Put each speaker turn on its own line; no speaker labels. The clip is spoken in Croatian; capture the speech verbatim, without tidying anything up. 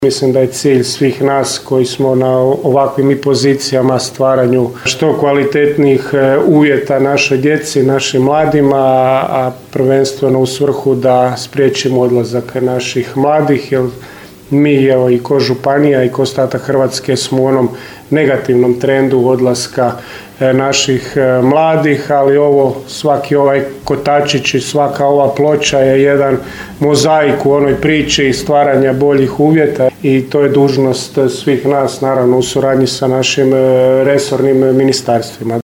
Mislim da je cilj svih nas koji smo na ovakvim i pozicijama stvaranju što kvalitetnijih uvjeta našoj djeci, našim mladima, a prvenstveno u svrhu da spriječimo odlazak naših mladih, jer mi evo i ko županija i ko ostatak Hrvatske smo u onom negativnom trendu odlaska naših mladih, ali ovo, svaki ovaj kotačić i svaka ova ploča je jedan mozaik u onoj priči stvaranja boljih uvjeta i to je dužnost svih nas, naravno u suradnji sa našim resornim ministarstvima.